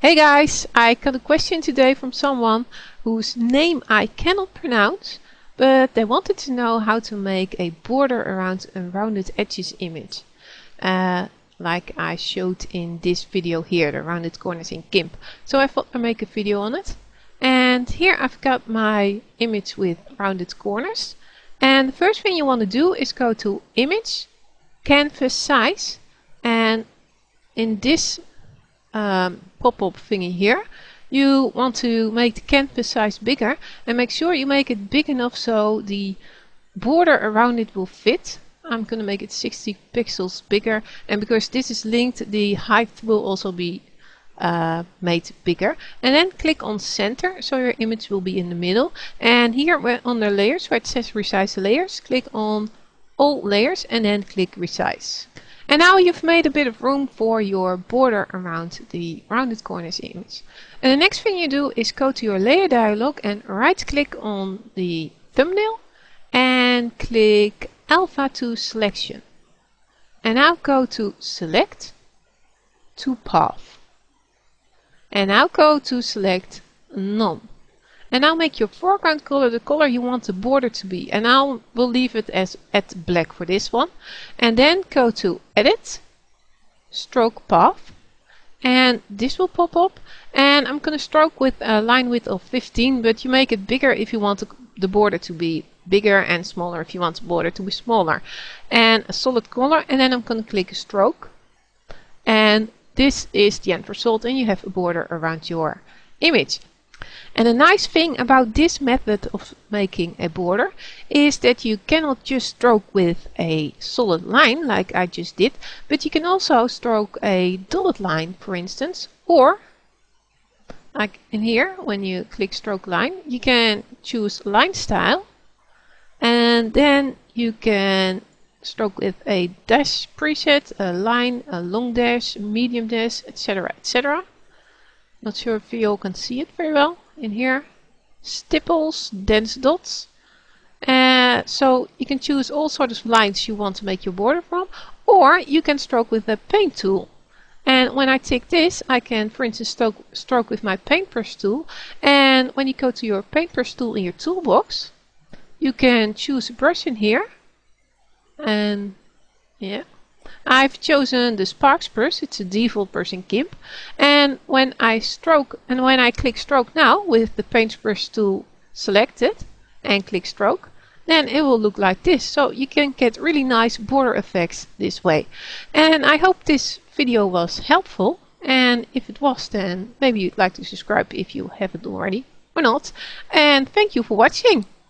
Hey guys, I got a question today from someone whose name I cannot pronounce, but they wanted to know how to make a border around a rounded edges image. Like I showed in this video here, the rounded corners in GIMP. So I thought I'd make a video on it. And here I've got my image with rounded corners. And the first thing you want to do is go to Image, Canvas Size, and in this pop-up thingy here, you want to make the canvas size bigger and make sure you make it big enough so the border around it will fit. I'm going to make it 60 pixels bigger, and because this is linked, the height will also be made bigger. And then click on center so your image will be in the middle, and here under layers where it says resize layers, click on all layers and then click resize. And now you've made a bit of room for your border around the rounded corners image. And the next thing you do is go to your layer dialog and right click on the thumbnail and click Alpha to Selection. And now go to Select to Path. And now go to Select None. And now make your foreground color the color you want the border to be. And I will leave it as at black for this one. And then go to Edit, Stroke Path. And this will pop up. And I'm going to stroke with a line width of 15. But you make it bigger if you want the border to be bigger, and smaller if you want the border to be smaller. And a solid color. And then I'm going to click Stroke. And this is the end result. And you have a border around your image. And the nice thing about this method of making a border is that you cannot just stroke with a solid line like I just did, but you can also stroke a dotted line, for instance, or like in here when you click stroke line, you can choose line style, and then you can stroke with a dash preset, a line, a long dash, medium dash, etc, etc. Not sure if you all can see it very well in here. Stipples, dense dots. So you can choose all sorts of lines you want to make your border from, or you can stroke with the paint tool. And when I tick this, I can, for instance, stroke with my paintbrush tool. And when you go to your paintbrush tool in your toolbox, you can choose a brush in here. And yeah. I've chosen the Sparks brush, it's a default brush in GIMP, and when I click stroke now with the paintbrush tool selected and click stroke, then it will look like this. So you can get really nice border effects this way. And I hope this video was helpful, and if it was, then maybe you'd like to subscribe if you haven't already or not. And thank you for watching.